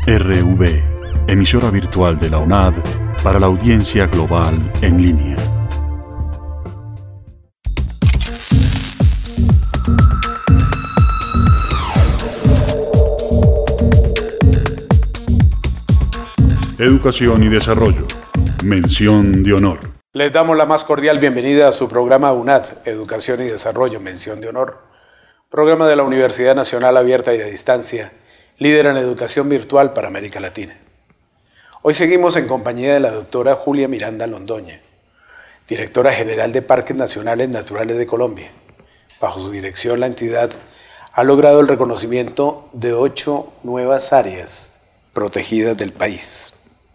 RV, emisora virtual de la UNAD para la audiencia global en línea. Educación y desarrollo. Mención de honor. Les damos la más cordial bienvenida a su programa UNAD, Educación y Desarrollo, Mención de Honor. Programa de la Universidad Nacional Abierta y de Distancia, líder en educación virtual para América Latina. Hoy seguimos en compañía de la doctora Julia Miranda Londoña, directora general de Parques Nacionales Naturales de Colombia. Bajo su dirección, la entidad ha logrado el reconocimiento de 8 nuevas áreas protegidas del país.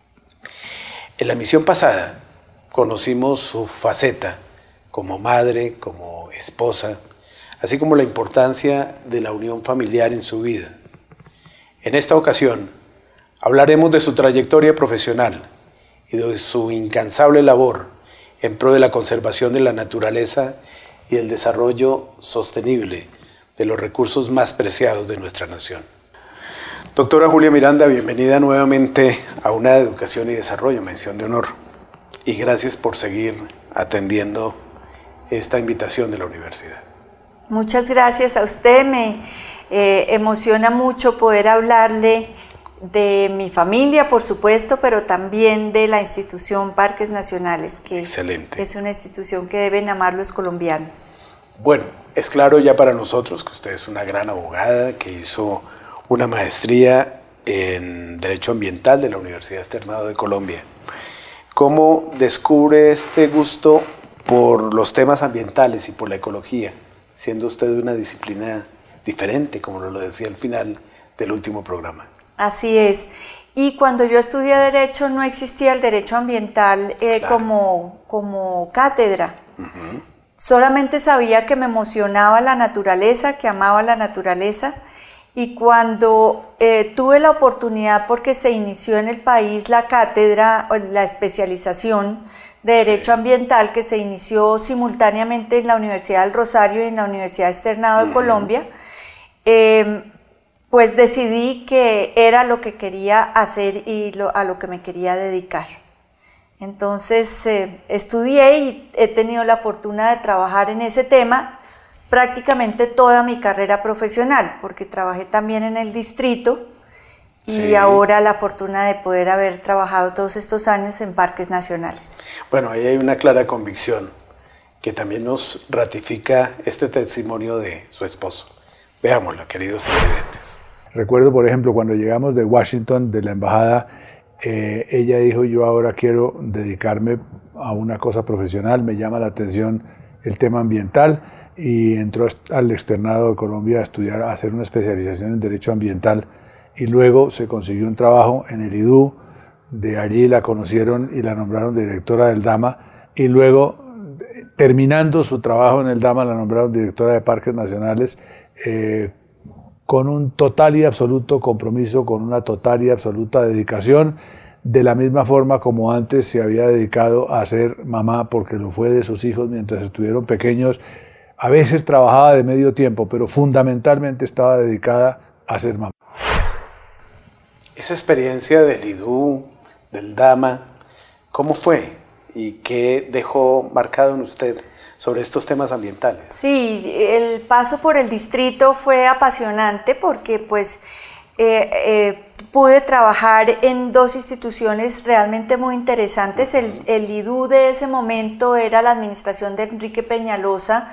En la misión pasada conocimos su faceta como madre, como esposa, así como la importancia de la unión familiar en su vida. En esta ocasión hablaremos de su trayectoria profesional y de su incansable labor en pro de la conservación de la naturaleza y el desarrollo sostenible de los recursos más preciados de nuestra nación. Doctora Julia Miranda, bienvenida nuevamente a UNAD Educación y Desarrollo, Mención de Honor. Y gracias por seguir atendiendo esta invitación de la universidad. Muchas gracias a usted. Me emociona mucho poder hablarle de mi familia, por supuesto, pero también de la institución Parques Nacionales, que Excelente. Es una institución que deben amar los colombianos. Bueno, es claro ya para nosotros que usted es una gran abogada que hizo una maestría en Derecho Ambiental de la Universidad Externado de Colombia. ¿Cómo descubre este gusto por los temas ambientales y por la ecología, siendo usted una disciplina diferente, como lo decía al final del último programa? Así es. Y cuando yo estudié Derecho no existía el Derecho Ambiental claro, como cátedra. Uh-huh. Solamente sabía que me emocionaba la naturaleza, que amaba la naturaleza. Y cuando tuve la oportunidad, porque se inició en el país la cátedra, la especialización de Derecho Ambiental, que se inició simultáneamente en la Universidad del Rosario y en la Universidad Externado de Colombia, pues decidí que era lo que quería hacer y a lo que me quería dedicar. Entonces estudié y he tenido la fortuna de trabajar en ese tema prácticamente toda mi carrera profesional, porque trabajé también en el distrito y ahora la fortuna de poder haber trabajado todos estos años en Parques Nacionales. Bueno, ahí hay una clara convicción que también nos ratifica este testimonio de su esposo. Veámoslo, queridos televidentes. Recuerdo, por ejemplo, cuando llegamos de Washington, de la embajada, ella dijo: yo ahora quiero dedicarme a una cosa profesional, me llama la atención el tema ambiental, y entró al Externado de Colombia a estudiar, a hacer una especialización en Derecho Ambiental, y luego se consiguió un trabajo en el IDU. De allí la conocieron y la nombraron directora del DAMA, y luego, terminando su trabajo en el DAMA, la nombraron directora de Parques Nacionales, con un total y absoluto compromiso, con una total y absoluta dedicación, de la misma forma como antes se había dedicado a ser mamá, porque lo fue de sus hijos mientras estuvieron pequeños. A veces trabajaba de medio tiempo, pero fundamentalmente estaba dedicada a ser mamá. Esa experiencia del IDU, del DAMA, ¿cómo fue? ¿Y qué dejó marcado en usted sobre estos temas ambientales? Sí, el paso por el distrito fue apasionante porque pues pude trabajar en dos instituciones realmente muy interesantes. El IDU de ese momento era la administración de Enrique Peñalosa,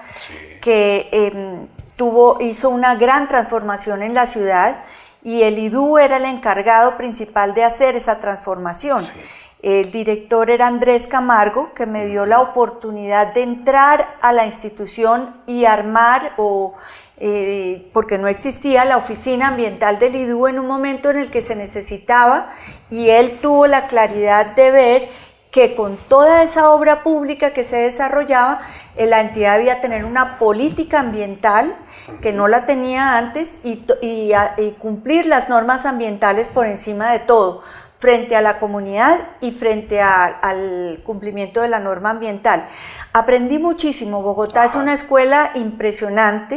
que hizo una gran transformación en la ciudad, y el IDU era el encargado principal de hacer esa transformación. El director era Andrés Camargo, que me dio la oportunidad de entrar a la institución y armar, porque no existía la oficina ambiental del IDU en un momento en el que se necesitaba, y él tuvo la claridad de ver que con toda esa obra pública que se desarrollaba, la entidad debía tener una política ambiental que no la tenía antes y cumplir las normas ambientales por encima de todo, frente a la comunidad y frente al cumplimiento de la norma ambiental. Aprendí muchísimo. Bogotá es una escuela impresionante.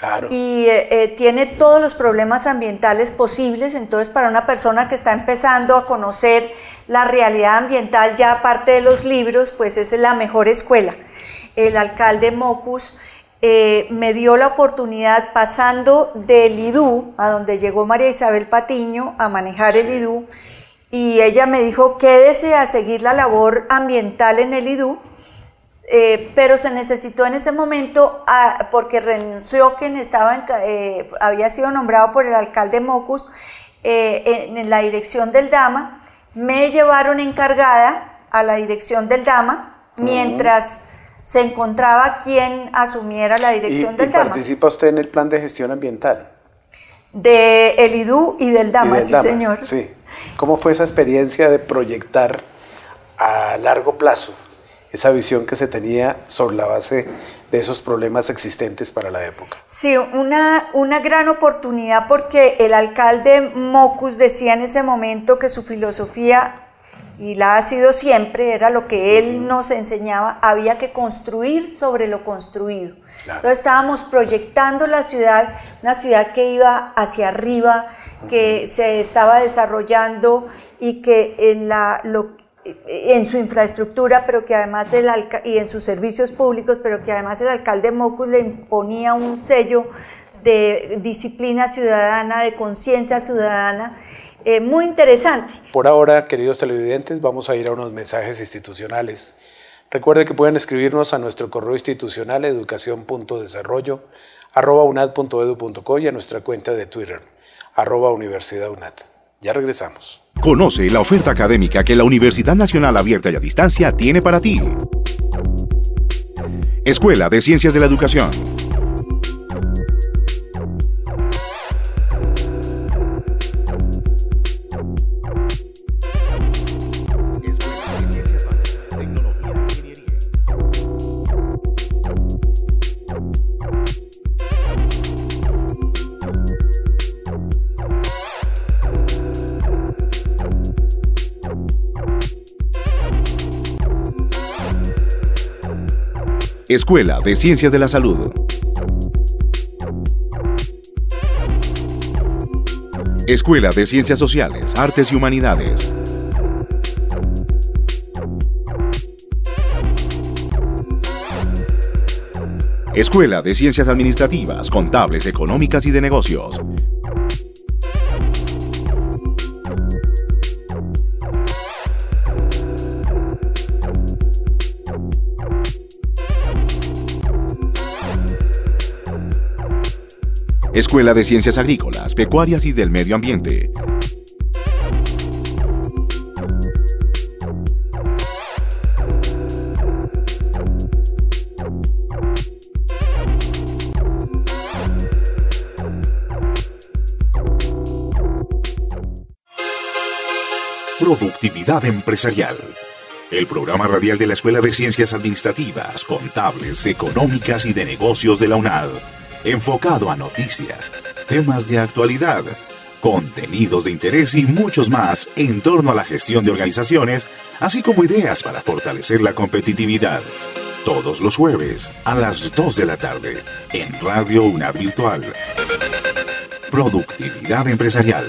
Claro. Y tiene todos los problemas ambientales posibles. Entonces, para una persona que está empezando a conocer la realidad ambiental, ya aparte de los libros, pues es la mejor escuela. El alcalde Mockus me dio la oportunidad, pasando del IDU, a donde llegó María Isabel Patiño a manejar el IDU, y ella me dijo: quédese a seguir la labor ambiental en el IDU. Pero se necesitó en ese momento, porque renunció quien estaba había sido nombrado por el alcalde Mockus en la dirección del DAMA. Me llevaron encargada a la dirección del DAMA mientras se encontraba quien asumiera la dirección del DAMA. ¿Participa usted en el plan de gestión ambiental? Del IDU y del DAMA, sí, señor. Sí. ¿Cómo fue esa experiencia de proyectar a largo plazo esa visión que se tenía sobre la base de esos problemas existentes para la época? Sí, una gran oportunidad, porque el alcalde Mockus decía en ese momento que su filosofía, y la ha sido siempre, era lo que él nos enseñaba: había que construir sobre lo construido. Claro. Entonces estábamos proyectando la ciudad, una ciudad que iba hacia arriba, que se estaba desarrollando y que en su infraestructura, pero que además y en sus servicios públicos, pero que además el alcalde Mockus le imponía un sello de disciplina ciudadana, de conciencia ciudadana, muy interesante. Por ahora, queridos televidentes, vamos a ir a unos mensajes institucionales. Recuerde que pueden escribirnos a nuestro correo institucional educacion.desarrollo@unad.edu.co y a nuestra cuenta de Twitter @universidadunad. Ya regresamos. Conoce la oferta académica que la Universidad Nacional Abierta y a Distancia tiene para ti. Escuela de Ciencias de la Educación. Escuela de Ciencias de la Salud. Escuela de Ciencias Sociales, Artes y Humanidades. Escuela de Ciencias Administrativas, Contables, Económicas y de Negocios. Escuela de Ciencias Agrícolas, Pecuarias y del Medio Ambiente. Productividad Empresarial. El programa radial de la Escuela de Ciencias Administrativas, Contables, Económicas y de Negocios de la UNAD. Enfocado a noticias, temas de actualidad, contenidos de interés y muchos más en torno a la gestión de organizaciones, así como ideas para fortalecer la competitividad. Todos los jueves a las 2 de la tarde en Radio UNAD Virtual. Productividad Empresarial.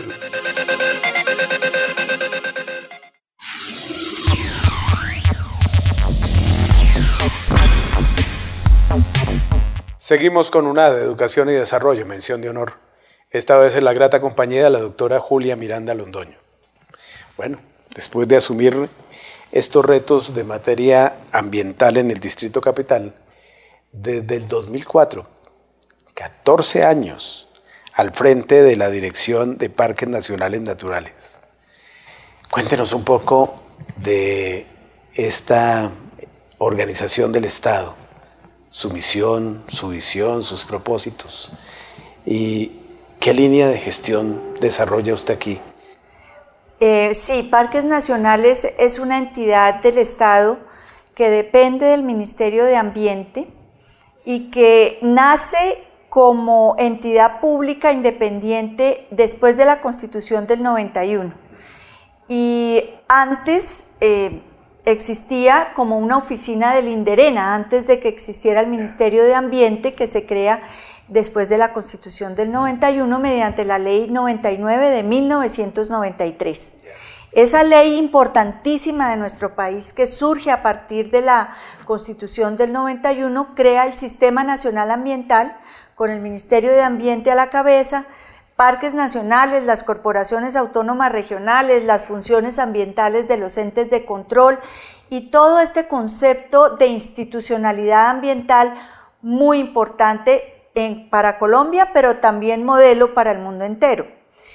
Seguimos con UNAD, Educación y Desarrollo, mención de honor. Esta vez en la grata compañía de la doctora Julia Miranda Londoño. Bueno, después de asumir estos retos de materia ambiental en el Distrito Capital, desde el 2004, 14 años al frente de la Dirección de Parques Nacionales Naturales. Cuéntenos un poco de esta organización del Estado, su misión, su visión, sus propósitos. ¿Y qué línea de gestión desarrolla usted aquí? Sí, Parques Nacionales es una entidad del Estado que depende del Ministerio de Ambiente y que nace como entidad pública independiente después de la Constitución del 91. Y antes existía como una oficina del INDERENA, antes de que existiera el Ministerio de Ambiente, que se crea después de la Constitución del 91 mediante la Ley 99 de 1993. Esa ley importantísima de nuestro país, que surge a partir de la Constitución del 91, crea el Sistema Nacional Ambiental con el Ministerio de Ambiente a la cabeza, parques nacionales, las corporaciones autónomas regionales, las funciones ambientales de los entes de control y todo este concepto de institucionalidad ambiental muy importante para Colombia, pero también modelo para el mundo entero.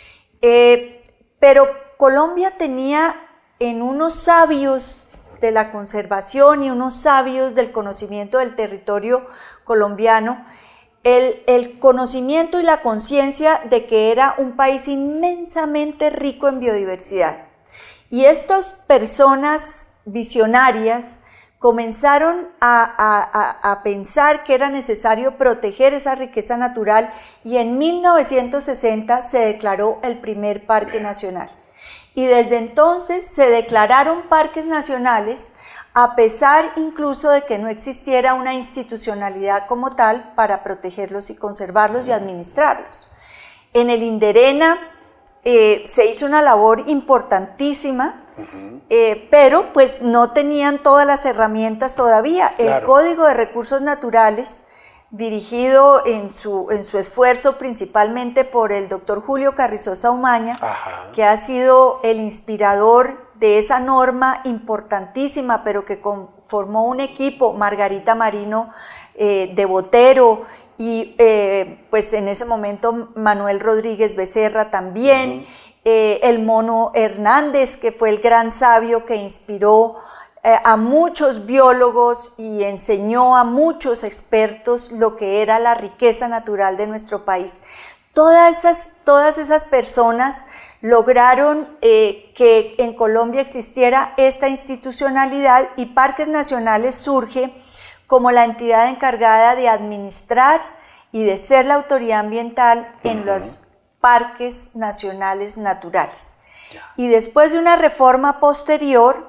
Pero Colombia tenía en unos sabios de la conservación y unos sabios del conocimiento del territorio colombiano el conocimiento y la conciencia de que era un país inmensamente rico en biodiversidad. Y estas personas visionarias comenzaron a pensar que era necesario proteger esa riqueza natural y en 1960 se declaró el primer parque nacional. Y desde entonces se declararon parques nacionales a pesar incluso de que no existiera una institucionalidad como tal para protegerlos y conservarlos y administrarlos. En el Inderena se hizo una labor importantísima, pero pues no tenían todas las herramientas todavía. Claro. El Código de Recursos Naturales, dirigido en su esfuerzo principalmente por el doctor Julio Carrizosa Umaña, que ha sido el inspirador de esa norma importantísima, pero que formó un equipo, Margarita Marino de Botero, y pues en ese momento Manuel Rodríguez Becerra también, el Mono Hernández, que fue el gran sabio que inspiró a muchos biólogos y enseñó a muchos expertos lo que era la riqueza natural de nuestro país. Todas esas personas lograron que en Colombia existiera esta institucionalidad y Parques Nacionales surge como la entidad encargada de administrar y de ser la autoridad ambiental en los parques nacionales naturales. Y después de una reforma posterior,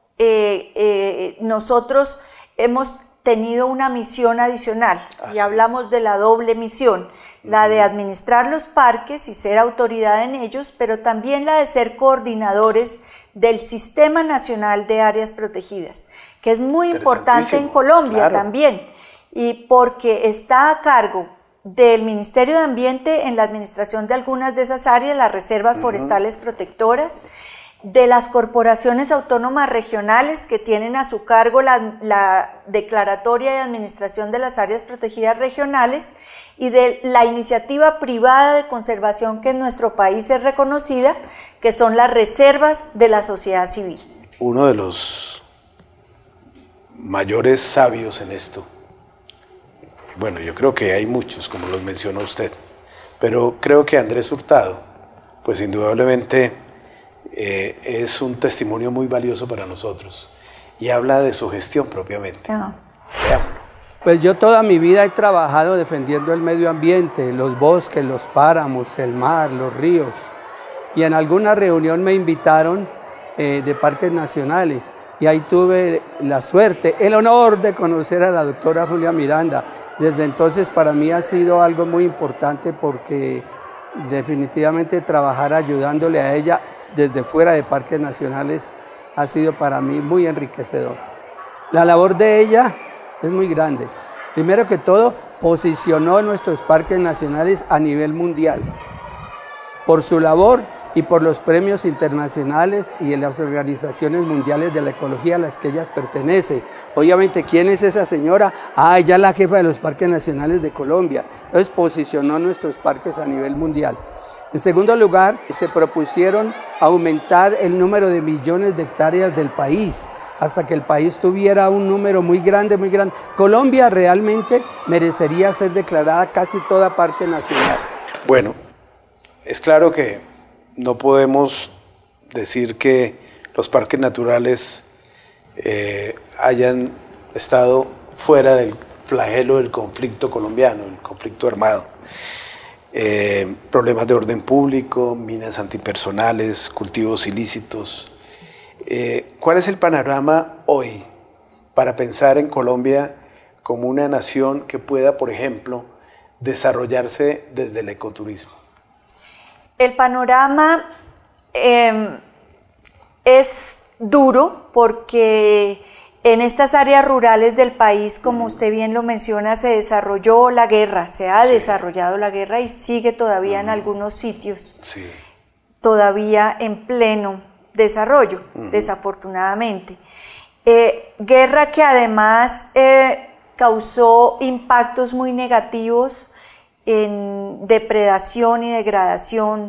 nosotros hemos tenido una misión adicional y hablamos de la doble misión, la de administrar los parques y ser autoridad en ellos, pero también la de ser coordinadores del Sistema Nacional de Áreas Protegidas, que es muy importante en Colombia también, y porque está a cargo del Ministerio de Ambiente en la administración de algunas de esas áreas, las reservas forestales protectoras, de las corporaciones autónomas regionales que tienen a su cargo la declaratoria de administración de las áreas protegidas regionales y de la iniciativa privada de conservación que en nuestro país es reconocida, que son las reservas de la sociedad civil. Uno de los mayores sabios en esto, bueno, yo creo que hay muchos, como los mencionó usted, pero creo que Andrés Hurtado, pues indudablemente es un testimonio muy valioso para nosotros y habla de su gestión propiamente. Veámoslo. Pues yo toda mi vida he trabajado defendiendo el medio ambiente, los bosques, los páramos, el mar, los ríos. Y en alguna reunión me invitaron de parques nacionales y ahí tuve la suerte, el honor de conocer a la doctora Julia Miranda. Desde entonces para mí ha sido algo muy importante porque definitivamente trabajar ayudándole a ella desde fuera de parques nacionales ha sido para mí muy enriquecedor. La labor de ella es muy grande. Primero que todo, posicionó nuestros parques nacionales a nivel mundial por su labor y por los premios internacionales y en las organizaciones mundiales de la ecología a las que ella pertenece. Obviamente, ¿quién es esa señora? Ella es la jefa de los parques nacionales de Colombia. Entonces, posicionó nuestros parques a nivel mundial. En segundo lugar, se propusieron aumentar el número de millones de hectáreas del país, hasta que el país tuviera un número muy grande, muy grande. Colombia realmente merecería ser declarada casi toda parque nacional. Bueno, es claro que no podemos decir que los parques naturales hayan estado fuera del flagelo del conflicto colombiano, el conflicto armado. Problemas de orden público, minas antipersonales, cultivos ilícitos. ¿Cuál es el panorama hoy para pensar en Colombia como una nación que pueda, por ejemplo, desarrollarse desde el ecoturismo? El panorama es duro porque en estas áreas rurales del país, como usted bien lo menciona, se desarrolló la guerra, se ha desarrollado la guerra y sigue todavía en algunos sitios, todavía en pleno desarrollo, desafortunadamente. Guerra que además causó impactos muy negativos en depredación y degradación,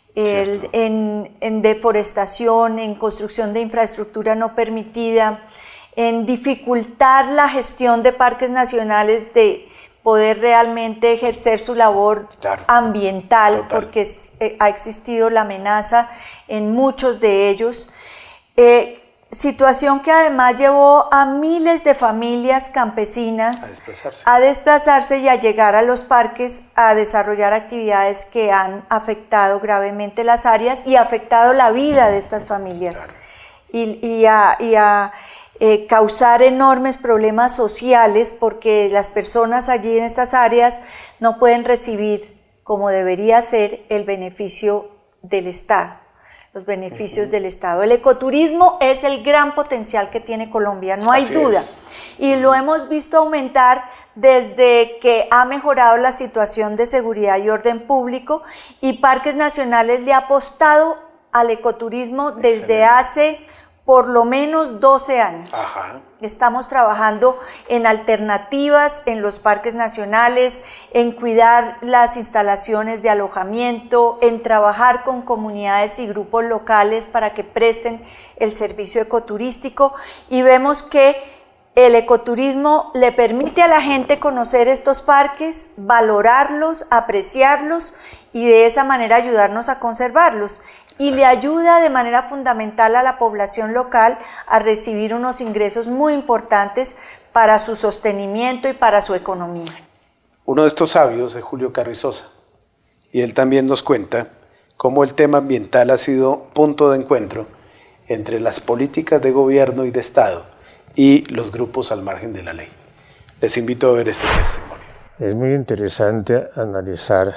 en deforestación, en construcción de infraestructura no permitida, en dificultar la gestión de parques nacionales de poder realmente ejercer su labor ambiental, porque ha existido la amenaza en muchos de ellos. Situación que además llevó a miles de familias campesinas a desplazarse y a llegar a los parques a desarrollar actividades que han afectado gravemente las áreas y afectado la vida de estas familias y a causar enormes problemas sociales porque las personas allí en estas áreas no pueden recibir como debería ser el beneficio del Estado. Los beneficios del Estado. El ecoturismo es el gran potencial que tiene Colombia, no hay duda. Y lo hemos visto aumentar desde que ha mejorado la situación de seguridad y orden público, y Parques Nacionales le ha apostado al ecoturismo desde hace por lo menos 12 años. Estamos trabajando en alternativas en los parques nacionales, en cuidar las instalaciones de alojamiento, en trabajar con comunidades y grupos locales para que presten el servicio ecoturístico, y vemos que el ecoturismo le permite a la gente conocer estos parques, valorarlos, apreciarlos y de esa manera ayudarnos a conservarlos. Y le ayuda de manera fundamental a la población local a recibir unos ingresos muy importantes para su sostenimiento y para su economía. Uno de estos sabios es Julio Carrizosa, y él también nos cuenta cómo el tema ambiental ha sido punto de encuentro entre las políticas de gobierno y de Estado y los grupos al margen de la ley. Les invito a ver este testimonio. Es muy interesante analizar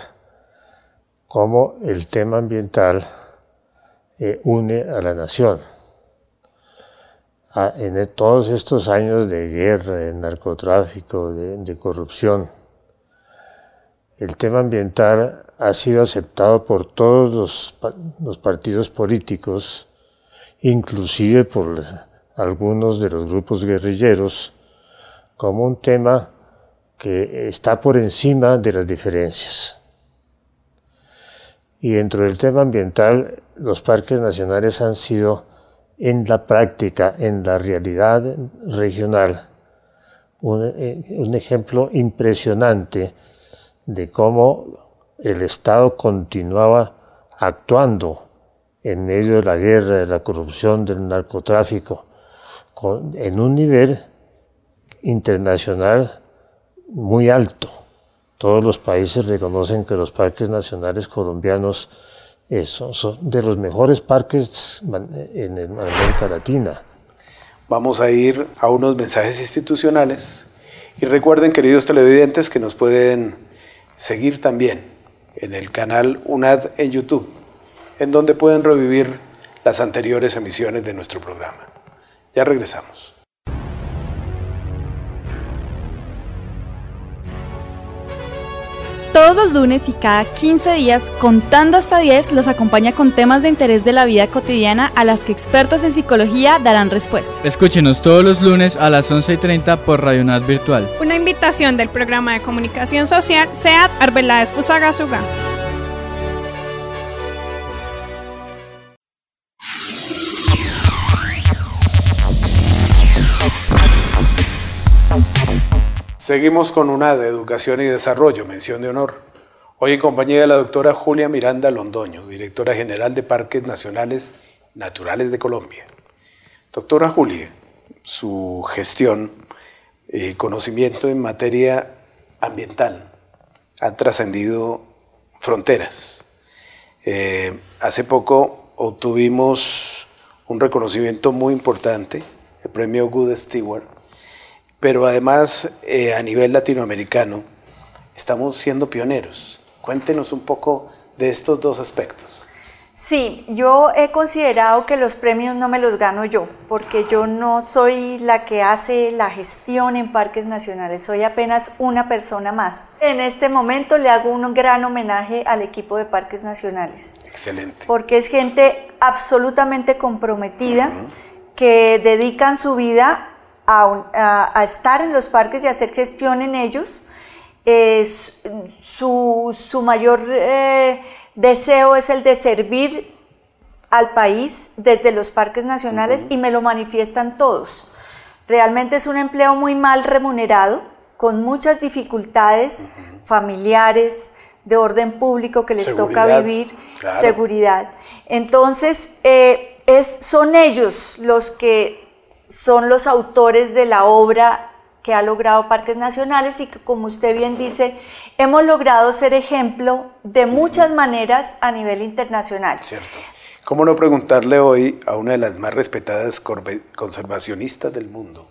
cómo el tema ambiental une a la nación. En todos estos años de guerra, de narcotráfico, de corrupción, el tema ambiental ha sido aceptado por todos los partidos políticos, inclusive por algunos de los grupos guerrilleros, como un tema que está por encima de las diferencias. Y dentro del tema ambiental, los parques nacionales han sido, en la práctica, en la realidad regional, un ejemplo impresionante de cómo el Estado continuaba actuando en medio de la guerra, de la corrupción, del narcotráfico, en un nivel internacional muy alto. Todos los países reconocen que los parques nacionales colombianos son de los mejores parques en América Latina. Vamos a ir a unos mensajes institucionales y recuerden, queridos televidentes, que nos pueden seguir también en el canal UNAD en YouTube, en donde pueden revivir las anteriores emisiones de nuestro programa. Ya regresamos. Todos los lunes y cada 15 días, contando hasta 10, los acompaña con temas de interés de la vida cotidiana a las que expertos en psicología darán respuesta. Escúchenos todos los lunes a las 11:30 por Radio UNAD Virtual. Una invitación del programa de comunicación social SEAT Arbeláez Fusagasugá. Seguimos con UNAD, Educación y Desarrollo, mención de honor. Hoy en compañía de la doctora Julia Miranda Londoño, directora general de Parques Nacionales Naturales de Colombia. Doctora Julia, su gestión y conocimiento en materia ambiental ha trascendido fronteras. Hace poco obtuvimos un reconocimiento muy importante, el premio Good Steward, pero además a nivel latinoamericano estamos siendo pioneros. Cuéntenos un poco de estos dos aspectos. Sí, yo he considerado que los premios no me los gano yo, porque yo no soy la que hace la gestión en parques nacionales, soy apenas una persona más. En este momento le hago un gran homenaje al equipo de parques nacionales. Excelente. Porque es gente absolutamente comprometida, que dedican su vida a estar en los parques y a hacer gestión en ellos. Su mayor deseo es el de servir al país desde los parques nacionales y me lo manifiestan todos. Realmente es un empleo muy mal remunerado, con muchas dificultades familiares, de orden público que les toca vivir, claro. Seguridad. Entonces, son ellos los que son los autores de la obra que ha logrado Parques Nacionales y que, como usted bien dice, hemos logrado ser ejemplo de muchas maneras a nivel internacional. Cierto. ¿Cómo no preguntarle hoy a una de las más respetadas conservacionistas del mundo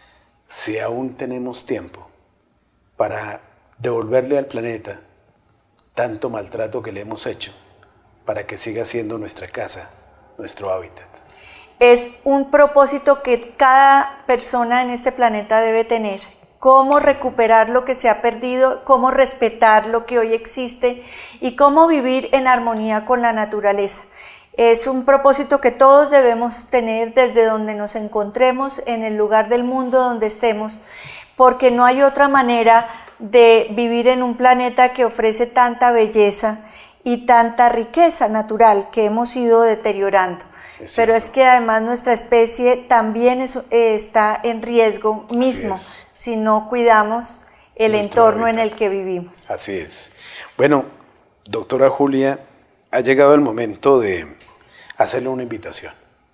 si aún tenemos tiempo para devolverle al planeta tanto maltrato que le hemos hecho para que siga siendo nuestra casa, nuestro hábitat? Es un propósito que cada persona en este planeta debe tener. Cómo recuperar lo que se ha perdido, cómo respetar lo que hoy existe y cómo vivir en armonía con la naturaleza. Es un propósito que todos debemos tener desde donde nos encontremos, en el lugar del mundo donde estemos, porque no hay otra manera de vivir en un planeta que ofrece tanta belleza y tanta riqueza natural que hemos ido deteriorando. Pero es que además nuestra especie también está en riesgo mismo si no cuidamos el entorno en el que vivimos. Así es. Bueno, doctora Julia, ha llegado el momento de hacerle una invitación.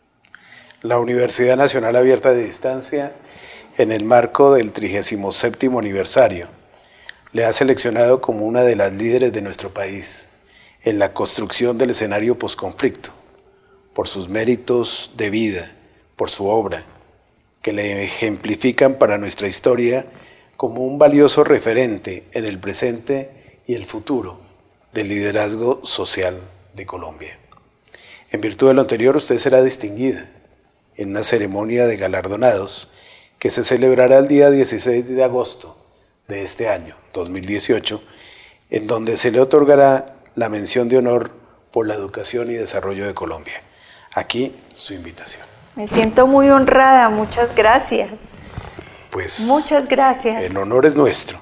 La Universidad Nacional Abierta de Distancia, en el marco del 37º aniversario, le ha seleccionado como una de las líderes de nuestro país en la construcción del escenario posconflicto, por sus méritos de vida, por su obra, que le ejemplifican para nuestra historia como un valioso referente en el presente y el futuro del liderazgo social de Colombia. En virtud de lo anterior, usted será distinguida en una ceremonia de galardonados que se celebrará el día 16 de agosto de este año, 2018, en donde se le otorgará la mención de honor por la educación y desarrollo de Colombia. Aquí su invitación. Me siento muy honrada, muchas gracias. Pues muchas gracias. El honor es nuestro.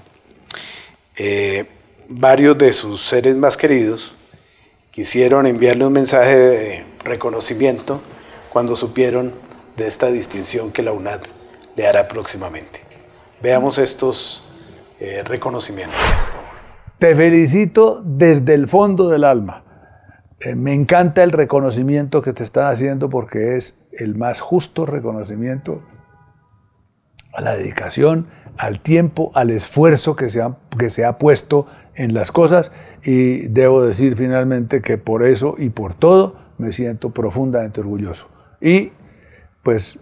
Varios de sus seres más queridos quisieron enviarle un mensaje de reconocimiento cuando supieron de esta distinción que la UNAD le hará próximamente. Veamos estos reconocimientos, por favor. Te felicito desde el fondo del alma. Me encanta el reconocimiento que te están haciendo porque es el más justo reconocimiento a la dedicación, al tiempo, al esfuerzo que se ha puesto en las cosas, y debo decir finalmente que por eso y por todo me siento profundamente orgulloso y pues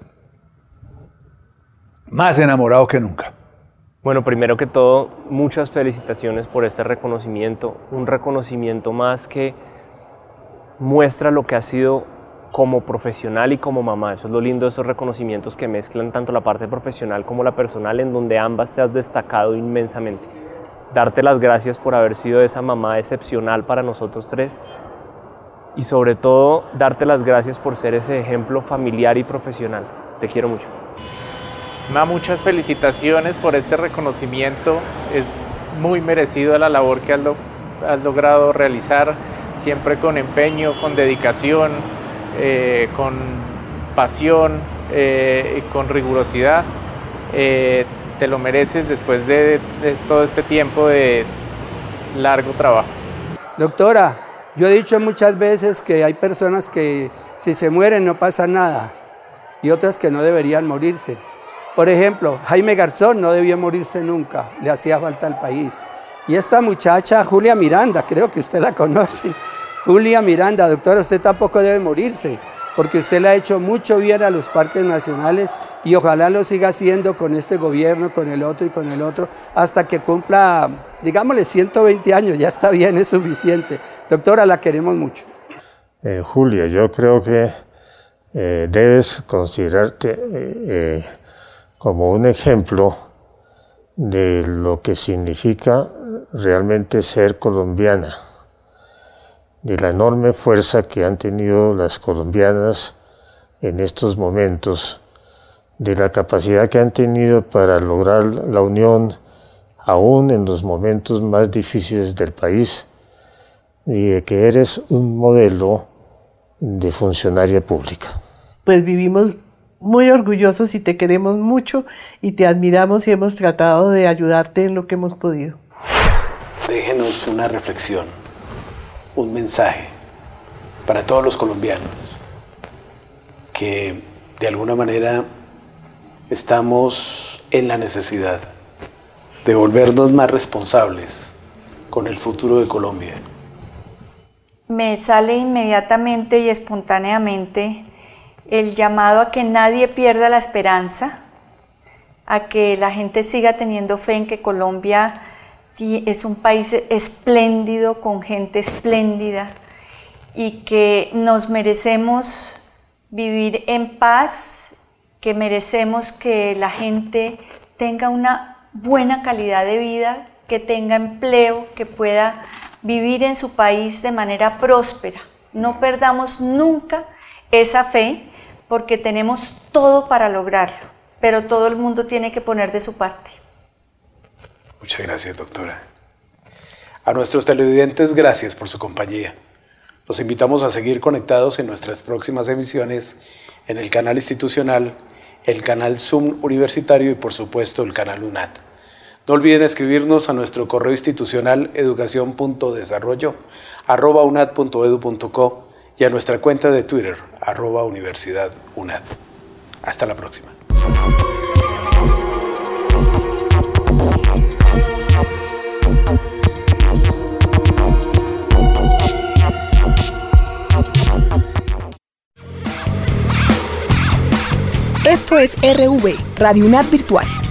más enamorado que nunca. Bueno, primero que todo, muchas felicitaciones por este reconocimiento, un reconocimiento más que muestra lo que has sido como profesional y como mamá. Eso es lo lindo de esos reconocimientos que mezclan tanto la parte profesional como la personal, en donde ambas te has destacado inmensamente. Darte las gracias por haber sido esa mamá excepcional para nosotros tres y sobre todo darte las gracias por ser ese ejemplo familiar y profesional. Te quiero mucho. Ma, muchas felicitaciones por este reconocimiento. Es muy merecido la labor que has logrado realizar, siempre con empeño, con dedicación, con pasión, con rigurosidad. Te lo mereces después de todo este tiempo de largo trabajo. Doctora, yo he dicho muchas veces que hay personas que si se mueren no pasa nada y otras que no deberían morirse. Por ejemplo, Jaime Garzón no debió morirse nunca, le hacía falta al país. Y esta muchacha, Julia Miranda, creo que usted la conoce. Julia Miranda, doctora, usted tampoco debe morirse. porque usted le ha hecho mucho bien a los parques nacionales y ojalá lo siga haciendo con este gobierno, con el otro y con el otro, hasta que cumpla, digámosle, 120 años, ya está bien, es suficiente. Doctora, la queremos mucho. Julia, yo creo que debes considerarte como un ejemplo de lo que significa realmente ser colombiana, de la enorme fuerza que han tenido las colombianas en estos momentos, de la capacidad que han tenido para lograr la unión aún en los momentos más difíciles del país, y de que eres un modelo de funcionaria pública. Pues vivimos muy orgullosos y te queremos mucho y te admiramos y hemos tratado de ayudarte en lo que hemos podido. Déjenos una reflexión, un mensaje para todos los colombianos que de alguna manera estamos en la necesidad de volvernos más responsables con el futuro de Colombia. Me sale inmediatamente y espontáneamente el llamado a que nadie pierda la esperanza, a que la gente siga teniendo fe en que Colombia es un país espléndido, con gente espléndida, y que nos merecemos vivir en paz, que merecemos que la gente tenga una buena calidad de vida, que tenga empleo, que pueda vivir en su país de manera próspera. No perdamos nunca esa fe, porque tenemos todo para lograrlo, pero todo el mundo tiene que poner de su parte. Muchas gracias, doctora. A nuestros televidentes, gracias por su compañía. Los invitamos a seguir conectados en nuestras próximas emisiones en el canal institucional, el canal Zoom universitario y por supuesto el canal UNAD. No olviden escribirnos a nuestro correo institucional educacion.desarrollo@unad.edu.co y a nuestra cuenta de Twitter @Universidad UNAD. Hasta la próxima. Esto es RV, Radio UNAD Virtual.